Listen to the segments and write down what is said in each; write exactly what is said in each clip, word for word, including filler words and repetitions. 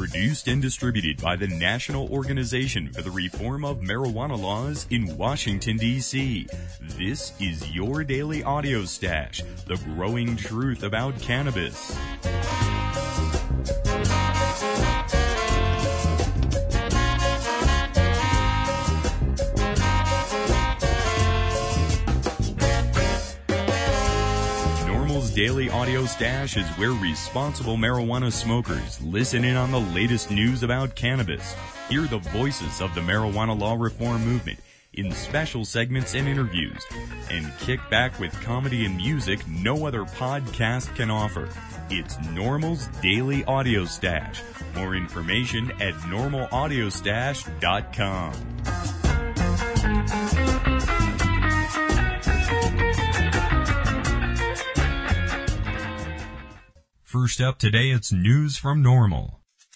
Produced and distributed by the National Organization for the Reform of Marijuana Laws in Washington, D C This is your daily audio stash, the growing truth about cannabis. Daily Audio Stash is where responsible marijuana smokers listen in on the latest news about cannabis, hear the voices of the marijuana law reform movement in special segments and interviews, and kick back with comedy and music no other podcast can offer. It's NORML's Daily Audio Stash. More information at normal audio stash dot com. First up today, it's news from NORML.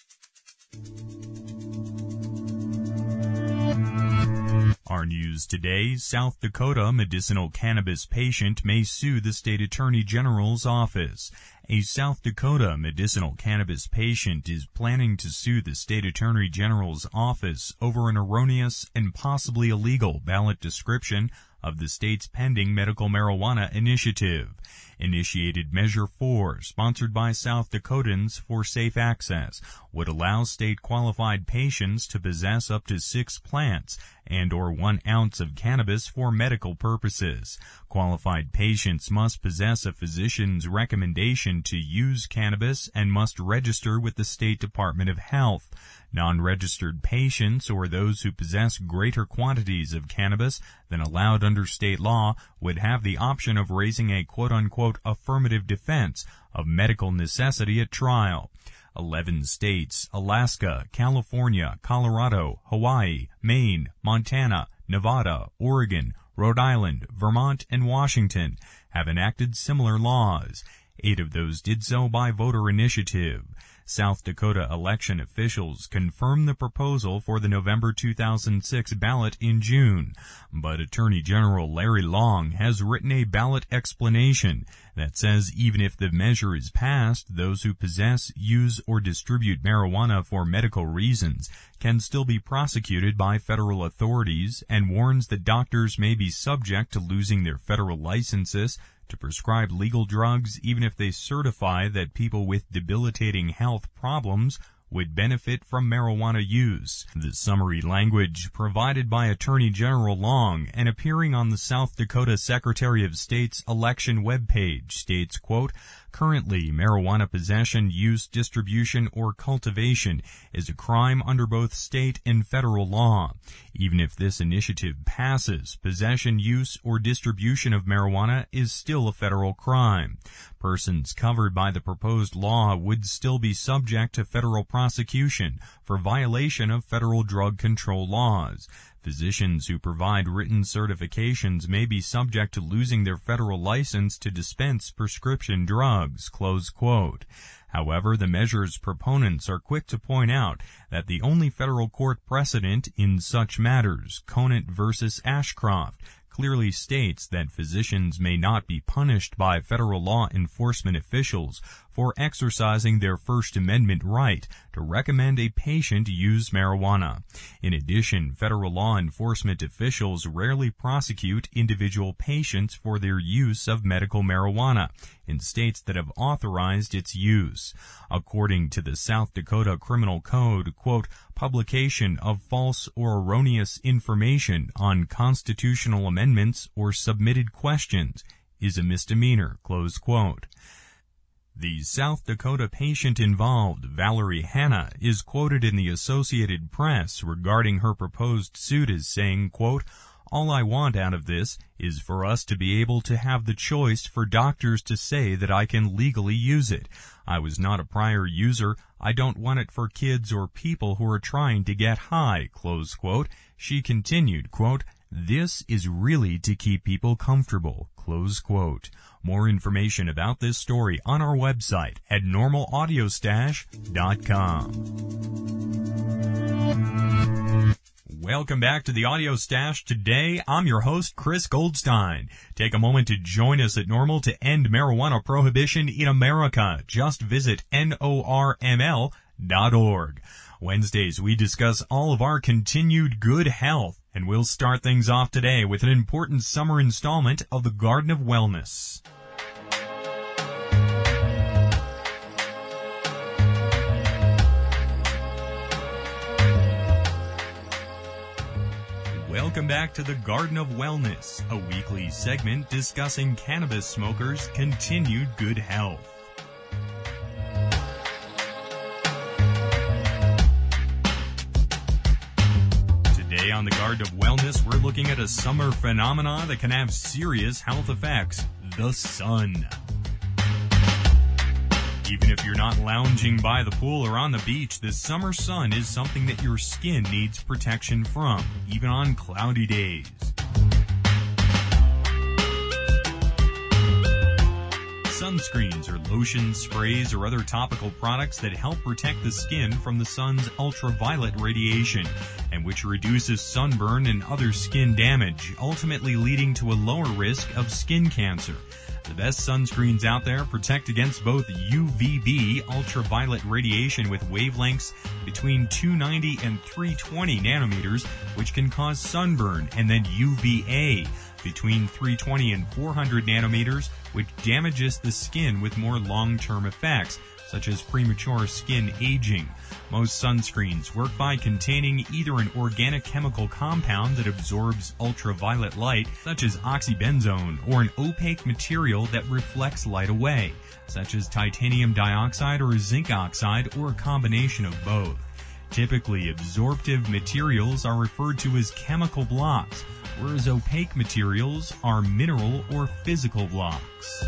Our news today, South Dakota medicinal cannabis patient may sue the state attorney general's office. A South Dakota medicinal cannabis patient is planning to sue the state attorney general's office over an erroneous and possibly illegal ballot description of the state's pending medical marijuana initiative. Initiated Measure four, sponsored by South Dakotans for Safe Access, would allow state-qualified patients to possess up to six plants and or one ounce of cannabis for medical purposes. Qualified patients must possess a physician's recommendation to use cannabis and must register with the State Department of Health. Non-registered patients or those who possess greater quantities of cannabis than allowed under state law would have the option of raising a quote-unquote affirmative defense of medical necessity at trial. Eleven states, Alaska, California, Colorado, Hawaii, Maine, Montana, Nevada, Oregon, Rhode Island, Vermont, and Washington have enacted similar laws. Eight of those did so by voter initiative. South Dakota election officials confirmed the proposal for the November two thousand six ballot in June, but Attorney General Larry Long has written a ballot explanation that says even if the measure is passed, those who possess, use, or distribute marijuana for medical reasons can still be prosecuted by federal authorities, and warns that doctors may be subject to losing their federal licenses to prescribe legal drugs even if they certify that people with debilitating health problems would benefit from marijuana use. The summary language provided by Attorney General Long and appearing on the South Dakota Secretary of State's election webpage states, quote, "Currently, marijuana possession, use, distribution, or cultivation is a crime under both state and federal law. Even if this initiative passes, possession, use, or distribution of marijuana is still a federal crime. Persons covered by the proposed law would still be subject to federal prosecution for violation of federal drug control laws. Physicians who provide written certifications may be subject to losing their federal license to dispense prescription drugs," close quote. However, the measure's proponents are quick to point out that the only federal court precedent in such matters, Conant versus Ashcroft, clearly states that physicians may not be punished by federal law enforcement officials for exercising their First Amendment right to recommend a patient use marijuana. In addition, federal law enforcement officials rarely prosecute individual patients for their use of medical marijuana in states that have authorized its use. According to the South Dakota Criminal Code, quote, "Publication of false or erroneous information on constitutional amendments or submitted questions is a misdemeanor," close quote. The South Dakota patient involved, Valerie Hanna, is quoted in the Associated Press regarding her proposed suit as saying, quote, "All I want out of this is for us to be able to have the choice for doctors to say that I can legally use it. I was not a prior user. I don't want it for kids or people who are trying to get high," close quote. She continued, quote, "This is really to keep people comfortable," close quote. More information about this story on our website at normal audio stash dot com. Welcome back to the Audio Stash. Today, I'm your host, Chris Goldstein. Take a moment to join us at NORML to end marijuana prohibition in America. Just visit N O R M L dot org. Wednesdays, we discuss all of our continued good health, and we'll start things off today with an important summer installment of the Garden of Wellness. Welcome back to the Garden of Wellness, a weekly segment discussing cannabis smokers' continued good health. Today on the Garden of Wellness, we're looking at a summer phenomena that can have serious health effects: the sun. Even if you're not lounging by the pool or on the beach, the summer sun is something that your skin needs protection from, even on cloudy days. Sunscreens are lotions, sprays, or other topical products that help protect the skin from the sun's ultraviolet radiation, and which reduces sunburn and other skin damage, ultimately leading to a lower risk of skin cancer. The best sunscreens out there protect against both U V B, ultraviolet radiation with wavelengths between two ninety and three twenty nanometers, which can cause sunburn, and then U V A, between three twenty and four hundred nanometers, which damages the skin with more long-term effects, such as premature skin aging. Most sunscreens work by containing either an organic chemical compound that absorbs ultraviolet light, such as oxybenzone, or an opaque material that reflects light away, such as titanium dioxide or zinc oxide, or a combination of both. Typically, absorptive materials are referred to as chemical blocks, whereas opaque materials are mineral or physical blocks.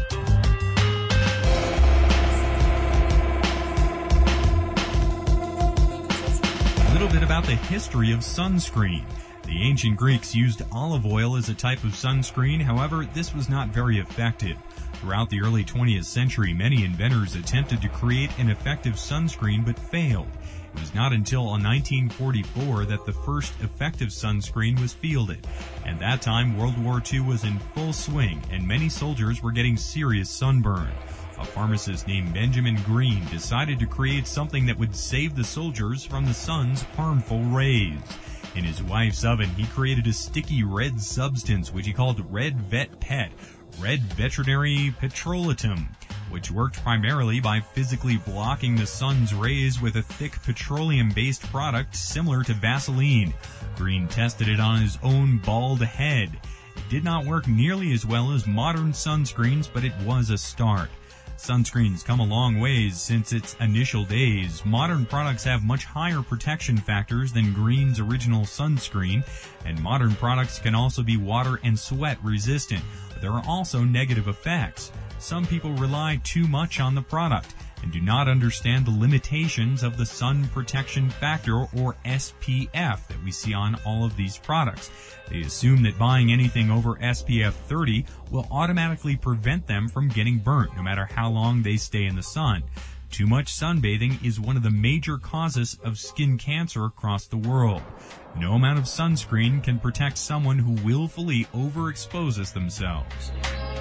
A little bit about the history of sunscreen. The ancient Greeks used olive oil as a type of sunscreen. However, this was not very effective. Throughout the early twentieth century, many inventors attempted to create an effective sunscreen but failed. It was not until nineteen forty-four that the first effective sunscreen was fielded. At that time, World War Two was in full swing, and many soldiers were getting serious sunburn. A pharmacist named Benjamin Green decided to create something that would save the soldiers from the sun's harmful rays. In his wife's oven, he created a sticky red substance which he called Red Vet Pet, Red Veterinary Petrolatum, which worked primarily by physically blocking the sun's rays with a thick petroleum-based product similar to Vaseline. Green tested it on his own bald head. It did not work nearly as well as modern sunscreens, but it was a start. Sunscreens come a long ways since its initial days. Modern products have much higher protection factors than Green's original sunscreen, and modern products can also be water and sweat resistant, but there are also negative effects. Some people rely too much on the product and do not understand the limitations of the sun protection factor, or S P F, that we see on all of these products. They assume that buying anything over S P F thirty will automatically prevent them from getting burnt, no matter how long they stay in the sun. Too much sunbathing is one of the major causes of skin cancer across the world. No amount of sunscreen can protect someone who willfully overexposes themselves.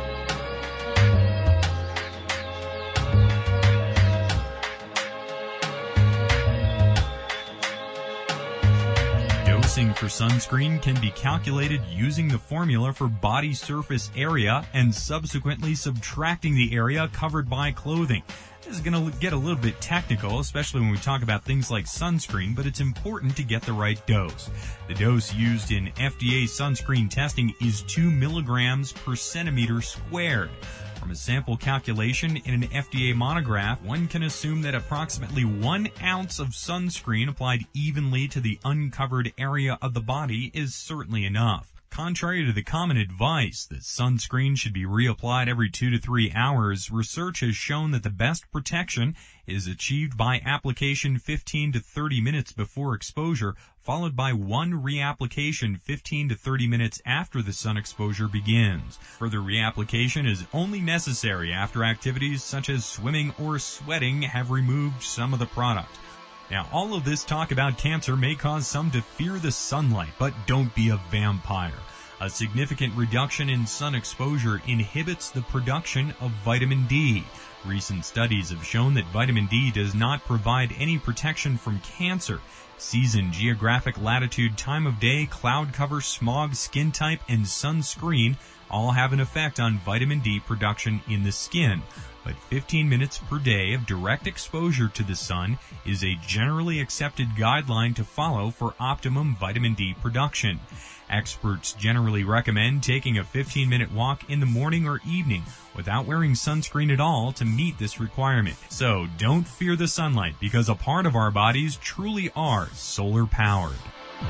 Dosing for sunscreen can be calculated using the formula for body surface area and subsequently subtracting the area covered by clothing. This is going to get a little bit technical, especially when we talk about things like sunscreen, but it's important to get the right dose. The dose used in F D A sunscreen testing is two milligrams per centimeter squared. From a sample calculation in an F D A monograph, one can assume that approximately one ounce of sunscreen applied evenly to the uncovered area of the body is certainly enough. Contrary to the common advice that sunscreen should be reapplied every two to three hours, research has shown that the best protection is achieved by application fifteen to thirty minutes before exposure, followed by one reapplication fifteen to thirty minutes after the sun exposure begins. Further reapplication is only necessary after activities such as swimming or sweating have removed some of the product. Now, all of this talk about cancer may cause some to fear the sunlight, but don't be a vampire. A significant reduction in sun exposure inhibits the production of vitamin D. Recent studies have shown that vitamin D does not provide any protection from cancer. Season, geographic latitude, time of day, cloud cover, smog, skin type, and sunscreen all have an effect on vitamin D production in the skin. But fifteen minutes per day of direct exposure to the sun is a generally accepted guideline to follow for optimum vitamin D production. Experts generally recommend taking a fifteen minute walk in the morning or evening without wearing sunscreen at all to meet this requirement. So don't fear the sunlight, because a part of our bodies truly are solar powered.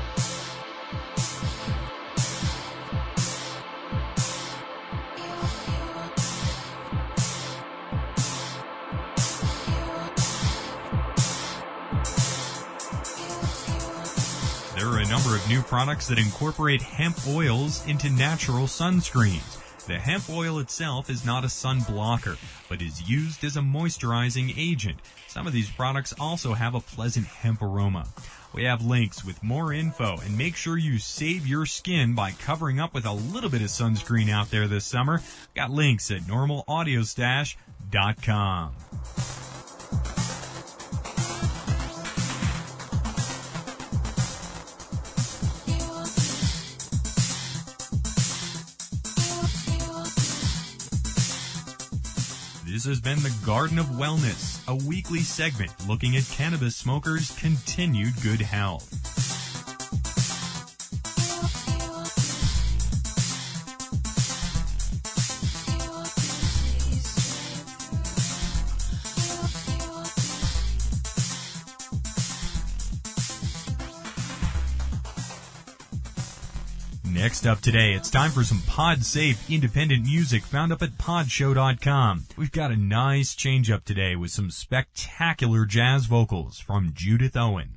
There are a number of new products that incorporate hemp oils into natural sunscreens. The hemp oil itself is not a sun blocker, but is used as a moisturizing agent. Some of these products also have a pleasant hemp aroma. We have links with more info, and make sure you save your skin by covering up with a little bit of sunscreen out there this summer. Got links at normal audio stash dot com. This has been the Garden of Wellness, a weekly segment looking at cannabis smokers' continued good health. Next up today, it's time for some pod-safe independent music found up at pod show dot com. We've got a nice change up today with some spectacular jazz vocals from Judith Owen.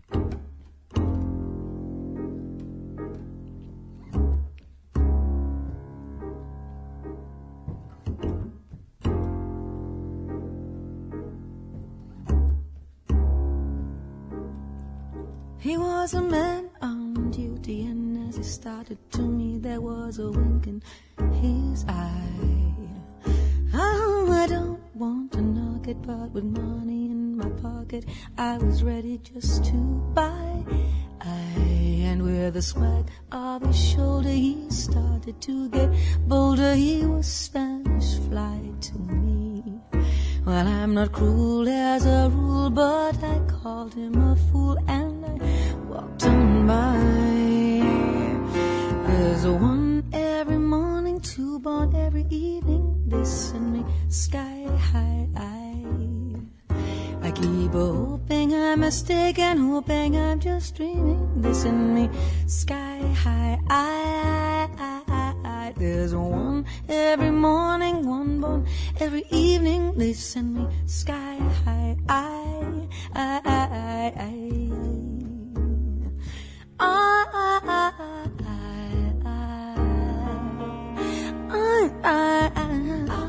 He was a man on duty, and as he started to me, there was a wink in his eye. Oh, I don't want to knock it, but with money in my pocket, I was ready just to buy. I, and with the swag of his shoulder, he started to get bolder. He was Spanish fly to me. Well, I'm not cruel as a rule, but I called him a fool and I walked on by. There's a one every morning, two born every evening. They send me sky high. I keep hoping I'm mistaken, hoping I'm just dreaming. They send me sky high. There's one every morning, one born every evening. They send me sky high. I, I, I, I, I, I, I, I, I.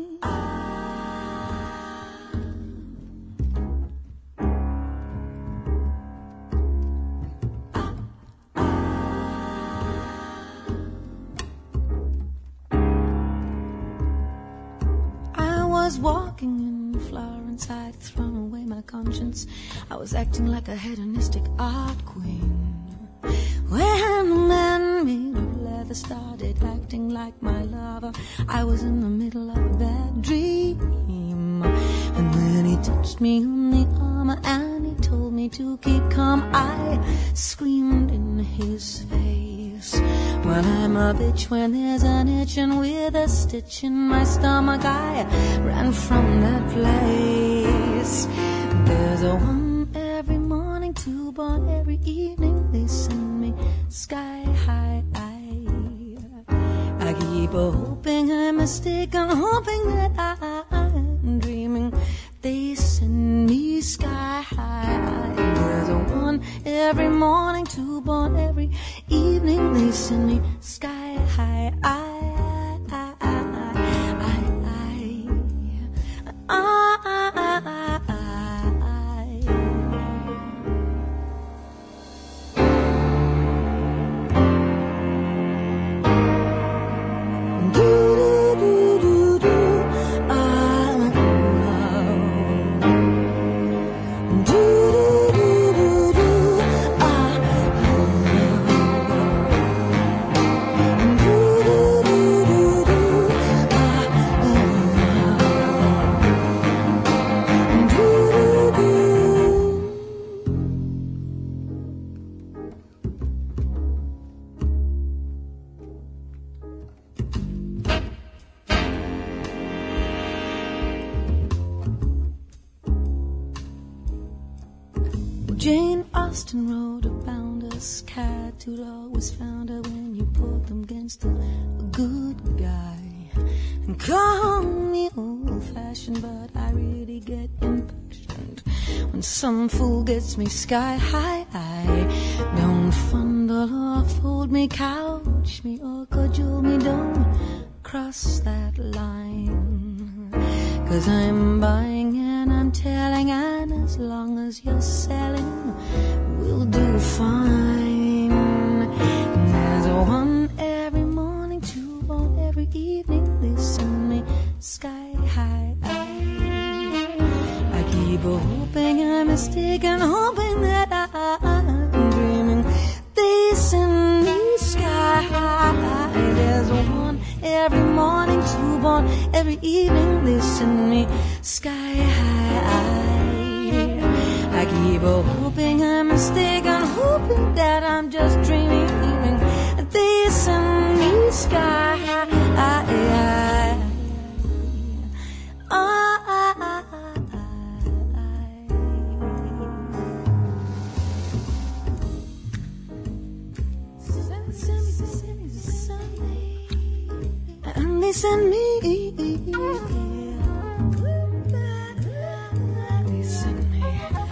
Walking in Florence, I'd thrown away my conscience. I was acting like a hedonistic art queen. When the man made of leather started acting like my lover, I was in the middle of a bad dream. And when he touched me on the arm and he told me to keep calm, I screamed in his face. Well, I'm a bitch when there's an itch, and with a stitch in my stomach I ran from that place. There's a one every morning, two born every evening. They send me sky high. I keep hoping I'm mistaken, hoping that I'm dreaming. They send me sky high. There's a one every morning, two born every evening. They send me sky high. I, I, I, I, I, I, I, I. Do, do, do, do, do. Ah, Jane Austen wrote about us cat who'd always found her when you put them against a, a good guy. And call me old-fashioned, but I really get impatient when some fool gets me sky high. Don't fondle or fold me, couch me or cajole me, don't cross that line. 'Cause I'm buying and I'm telling, and as long as you're selling, we'll do fine. And there's one every morning, two on every evening, they send me sky high. I keep hoping I'm mistaken, hoping that I'm dreaming. They send me sky high. There's one every morning, two born every evening, they send me sky high. I keep hoping I'm mistaken, hoping that I'm just dreaming. They send me sky high. And they send me, they send me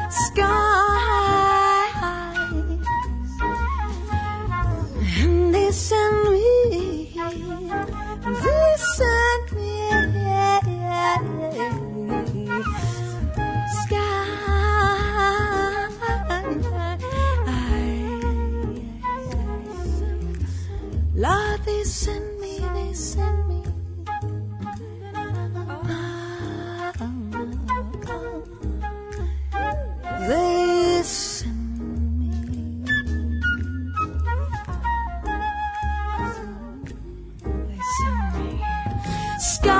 sky high. And they send me, they send me sky. Lord, they send me, they send me. They send me. They send me sky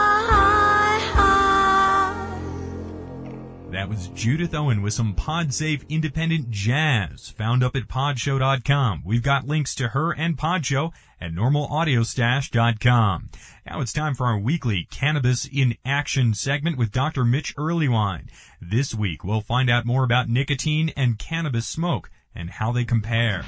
high. That was Judith Owen with some PodSafe independent jazz, found up at podshow dot com. We've got links to her and Podshow at normal audio stash dot com. Now it's time for our weekly Cannabis in Action segment with Doctor Mitch Earleywine. This week we'll find out more about nicotine and cannabis smoke and how they compare.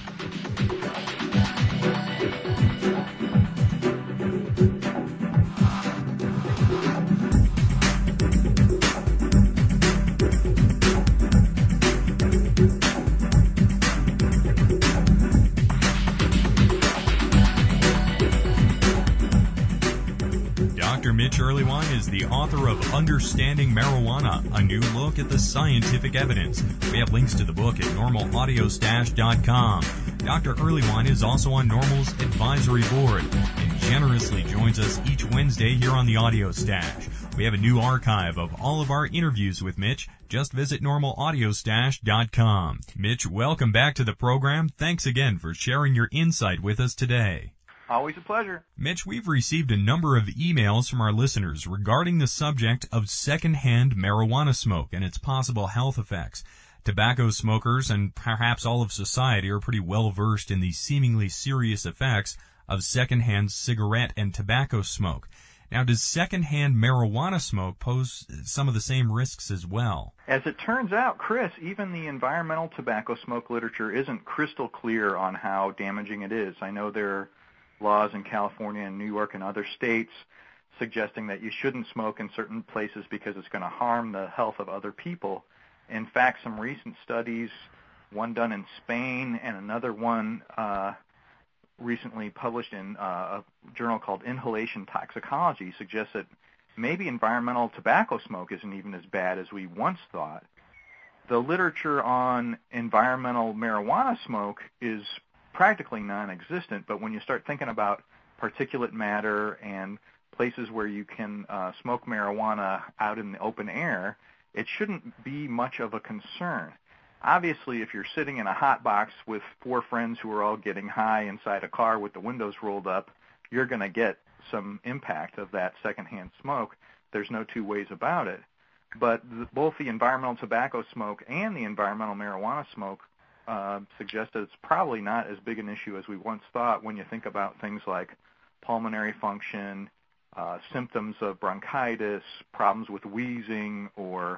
Doctor Mitch Earleywine is the author of Understanding Marijuana, a new look at the scientific evidence. We have links to the book at normal audio stash dot com. Doctor Earleywine is also on NORML's advisory board and generously joins us each Wednesday here on the Audio Stash. We have a new archive of all of our interviews with Mitch. Just visit normal audio stash dot com. Mitch, welcome back to the program. Thanks again for sharing your insight with us today. Always a pleasure. Mitch, we've received a number of emails from our listeners regarding the subject of secondhand marijuana smoke and its possible health effects. Tobacco smokers and perhaps all of society are pretty well versed in the seemingly serious effects of secondhand cigarette and tobacco smoke. Now, does secondhand marijuana smoke pose some of the same risks as well? As it turns out, Chris, even the environmental tobacco smoke literature isn't crystal clear on how damaging it is. I know there are laws in California and New York and other states suggesting that you shouldn't smoke in certain places because it's going to harm the health of other people. In fact, some recent studies, one done in Spain and another one uh, recently published in uh, a journal called Inhalation Toxicology, suggests that maybe environmental tobacco smoke isn't even as bad as we once thought. The literature on environmental marijuana smoke is practically non-existent, but when you start thinking about particulate matter and places where you can uh, smoke marijuana out in the open air, it shouldn't be much of a concern. Obviously, if you're sitting in a hot box with four friends who are all getting high inside a car with the windows rolled up, you're going to get some impact of that secondhand smoke. There's no two ways about it. But th- both the environmental tobacco smoke and the environmental marijuana smoke Uh, suggest that it's probably not as big an issue as we once thought when you think about things like pulmonary function, uh, symptoms of bronchitis, problems with wheezing, or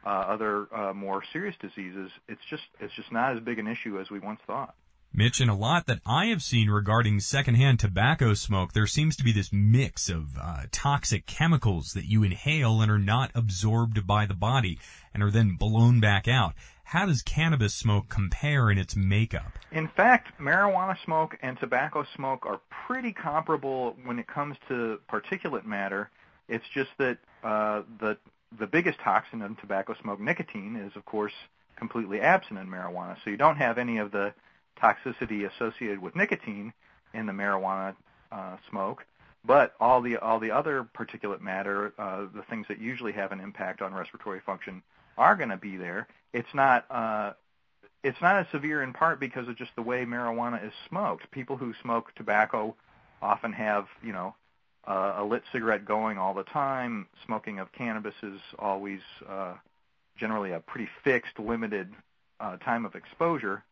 uh, other uh, more serious diseases, it's just it's just not as big an issue as we once thought. Mitch, in a lot that I have seen regarding secondhand tobacco smoke, there seems to be this mix of uh, toxic chemicals that you inhale and are not absorbed by the body and are then blown back out. How does cannabis smoke compare in its makeup? In fact, marijuana smoke and tobacco smoke are pretty comparable when it comes to particulate matter. It's just that uh, the the biggest toxin in tobacco smoke, nicotine, is, of course, completely absent in marijuana. So you don't have any of the toxicity associated with nicotine in the marijuana uh, smoke, but all the all the other particulate matter, uh, the things that usually have an impact on respiratory function, are going to be there. It's not uh, it's not as severe in part because of just the way marijuana is smoked. People who smoke tobacco often have, you know, uh, a lit cigarette going all the time. Smoking of cannabis is always uh, generally a pretty fixed, limited uh, time of exposure.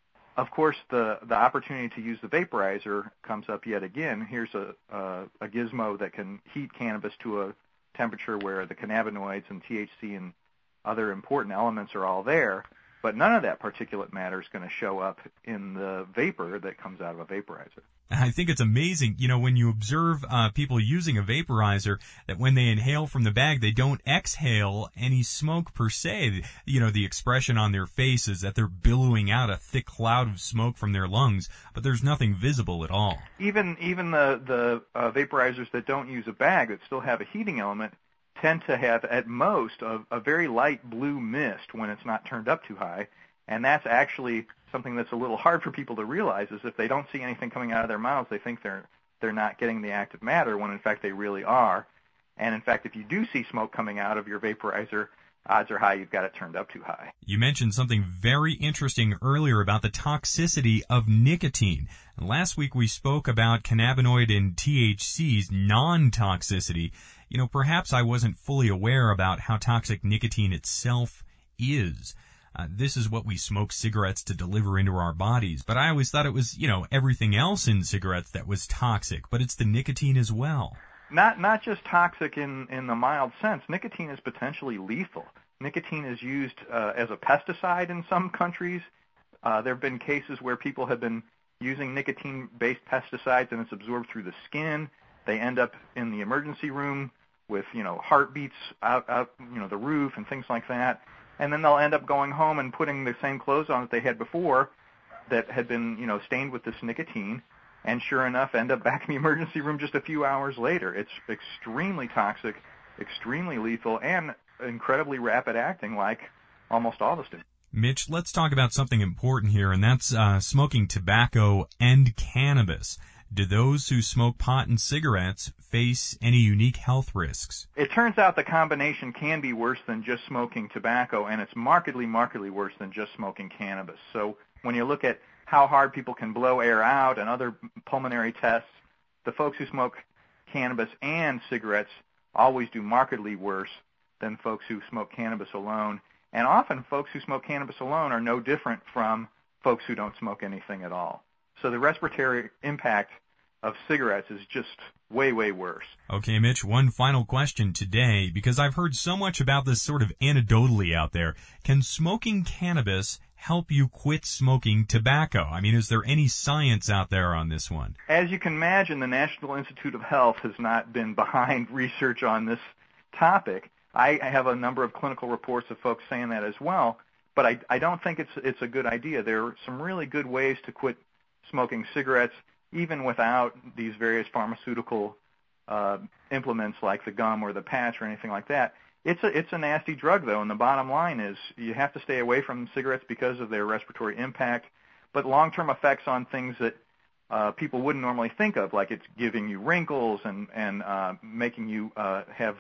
Of course, the, the opportunity to use the vaporizer comes up yet again. Here's a, a, a gizmo that can heat cannabis to a temperature where the cannabinoids and T H C and other important elements are all there, but none of that particulate matter is going to show up in the vapor that comes out of a vaporizer. I think it's amazing, you know, when you observe uh, people using a vaporizer, that when they inhale from the bag, they don't exhale any smoke per se. You know, the expression on their face is that they're billowing out a thick cloud of smoke from their lungs, but there's nothing visible at all. Even even the, the uh, vaporizers that don't use a bag, that still have a heating element, tend to have at most a, a very light blue mist when it's not turned up too high, and that's actually something that's a little hard for people to realize. Is if they don't see anything coming out of their mouths, they think they're they're not getting the active matter, when in fact they really are. And in fact, if you do see smoke coming out of your vaporizer, odds are high you've got it turned up too high. You mentioned something very interesting earlier about the toxicity of nicotine. Last week we spoke about cannabinoid and T H C's non-toxicity. You know, perhaps I wasn't fully aware about how toxic nicotine itself is. Uh, this is what we smoke cigarettes to deliver into our bodies. But I always thought it was, you know, everything else in cigarettes that was toxic, but it's the nicotine as well. Not not just toxic in, in the mild sense. Nicotine is potentially lethal. Nicotine is used uh, as a pesticide in some countries. Uh, there have been cases where people have been using nicotine-based pesticides and it's absorbed through the skin. They end up in the emergency room with, you know, heartbeats out, out, you know, the roof and things like that. And then they'll end up going home and putting the same clothes on that they had before that had been, you know, stained with this nicotine, and sure enough, end up back in the emergency room just a few hours later. It's extremely toxic, extremely lethal, and incredibly rapid acting, like almost all the stimulants. Mitch, let's talk about something important here, and that's uh, smoking tobacco and cannabis. Do those who smoke pot and cigarettes face any unique health risks? It turns out the combination can be worse than just smoking tobacco, and it's markedly, markedly worse than just smoking cannabis. So when you look at how hard people can blow air out and other pulmonary tests, the folks who smoke cannabis and cigarettes always do markedly worse than folks who smoke cannabis alone. And often folks who smoke cannabis alone are no different from folks who don't smoke anything at all. So the respiratory impact of cigarettes is just way, way worse. Okay, Mitch, one final question today, because I've heard so much about this sort of anecdotally out there. Can smoking cannabis help you quit smoking tobacco? I mean, is there any science out there on this one? As you can imagine, the National Institute of Health has not been behind research on this topic. I have a number of clinical reports of folks saying that as well, but I, I don't think it's it's a good idea. There are some really good ways to quit smoking cigarettes, even without these various pharmaceutical uh, implements like the gum or the patch or anything like that. It's a it's a nasty drug, though, and the bottom line is you have to stay away from cigarettes because of their respiratory impact, but long-term effects on things that uh, people wouldn't normally think of, like it's giving you wrinkles and, and uh, making you uh, have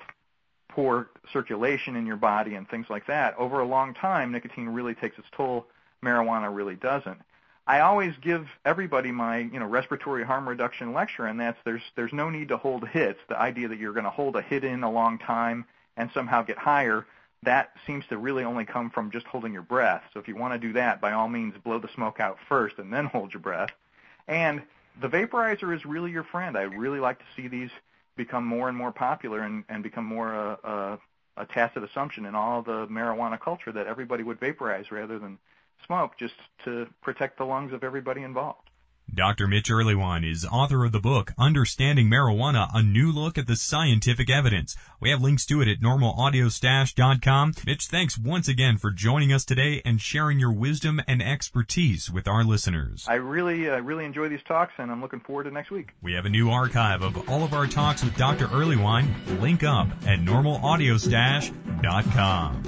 poor circulation in your body and things like that. Over a long time, nicotine really takes its toll. Marijuana really doesn't. I always give everybody my, you know, respiratory harm reduction lecture, and that's there's there's no need to hold hits. The idea that you're going to hold a hit in a long time and somehow get higher, that seems to really only come from just holding your breath. So if you want to do that, by all means, blow the smoke out first and then hold your breath. And the vaporizer is really your friend. I really like to see these become more and more popular and, and become more uh, uh, a tacit assumption in all the marijuana culture that everybody would vaporize rather than smoke, just to protect the lungs of everybody involved. Doctor Mitch Earleywine is author of the book, Understanding Marijuana, A New Look at the Scientific Evidence. We have links to it at normal audio stash dot com. Mitch, thanks once again for joining us today and sharing your wisdom and expertise with our listeners. I really, uh, really enjoy these talks, and I'm looking forward to next week. We have a new archive of all of our talks with Doctor Earleywine. Link up at normal audio stash dot com.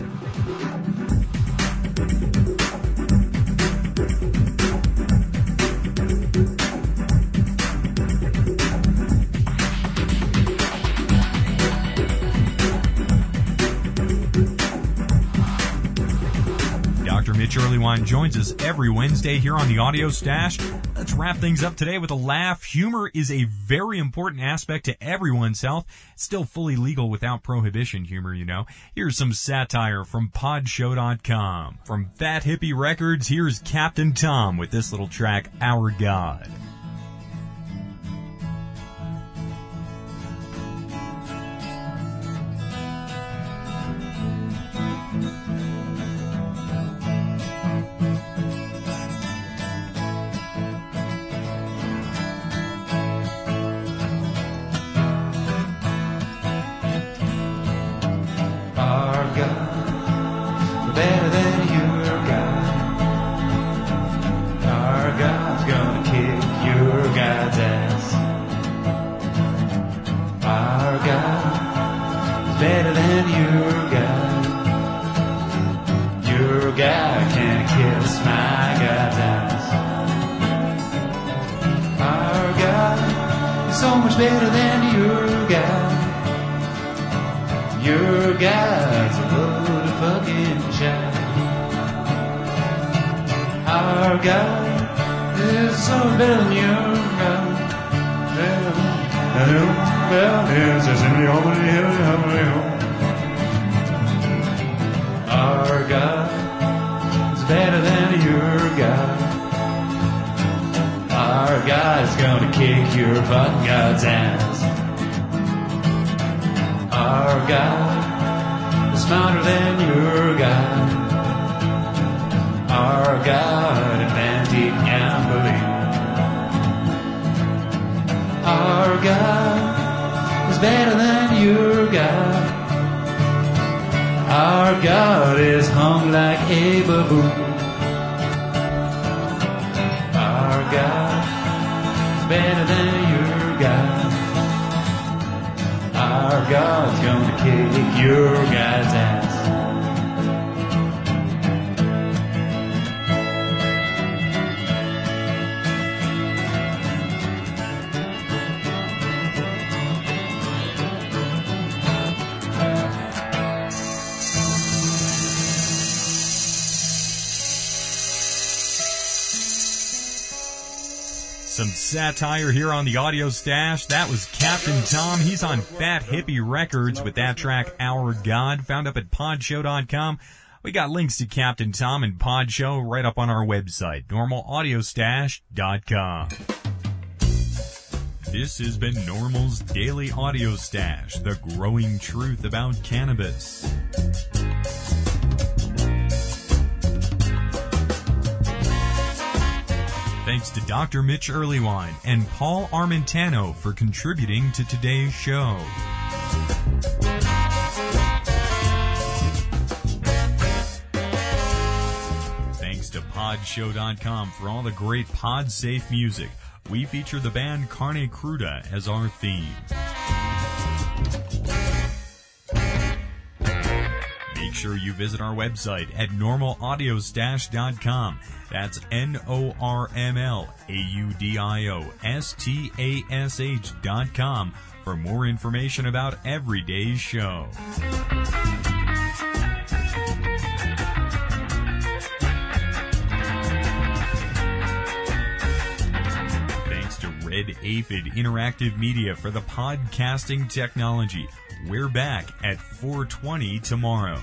Doctor Mitch Earleywine joins us every Wednesday here on the Audio Stash. Let's wrap things up today with a laugh. Humor is a very important aspect to everyone's health. It's still fully legal without prohibition, humor, you know. Here's some satire from pod show dot com. From Fat Hippie Records, here's Captain Tom with this little track, Our God. Better than your God. Your God can't kiss my God's ass. Our God is so much better than your God. Your God's a load of fucking shit. Our God is so much better than your God. Our God is better than your God. Our God is gonna kick your fucking God's ass. Our God is smarter than your God. Our God invented gambling. Our God is better than your God. Our God is hung like a baboon. Our God is better than your God. Our God's gonna kick your God's ass. Some satire here on the Audio Stash. That was Captain Tom. He's on Fat Hippie Records with that track, Our God, found up at pod show dot com. We got links to Captain Tom and Pod Show right up on our website, normal audio stash dot com. This has been Normal's Daily Audio Stash, the growing truth about cannabis. Thanks to Doctor Mitch Earleywine and Paul Armentano for contributing to today's show. Thanks to pod show dot com for all the great pod-safe music. We feature the band Carne Cruda as our theme. Make sure you visit our website at normal audio stash dot com. That's N O R M L A U D I O S T A S H dot com for more information about every day's show. Thanks to Red Aphid Interactive Media for the podcasting technology. We're back at four twenty tomorrow.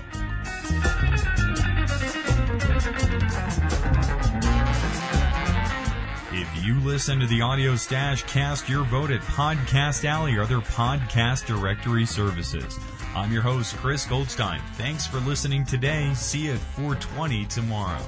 If you listen to the Audio Stash, cast your vote at Podcast Alley or other podcast directory services. I'm your host, Chris Goldstein. Thanks for listening today. See you at four twenty tomorrow.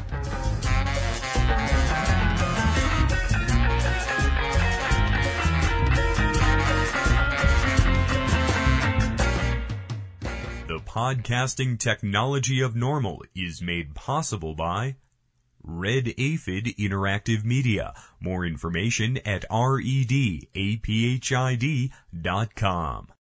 The podcasting technology of normal is made possible by Red Aphid Interactive Media. More information at red aphid dot com.